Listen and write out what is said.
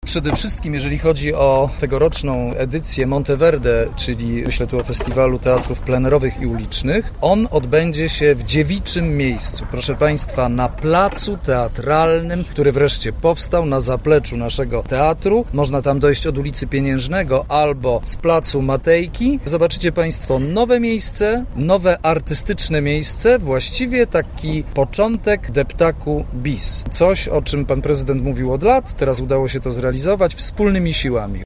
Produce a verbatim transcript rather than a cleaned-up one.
Przede wszystkim, jeżeli chodzi o tegoroczną edycję Monteverde, czyli myślę tu o Festiwalu Teatrów Plenerowych i Ulicznych, on odbędzie się w dziewiczym miejscu. Proszę Państwa, na placu teatralnym, który wreszcie powstał na zapleczu naszego teatru. Można tam dojść od ulicy Pieniężnego albo z placu Matejki. Zobaczycie Państwo nowe miejsce, nowe artystyczne miejsce, właściwie taki początek deptaku bis. Coś, o czym Pan Prezydent mówił od lat, teraz udało się to zrealizować wspólnymi siłami.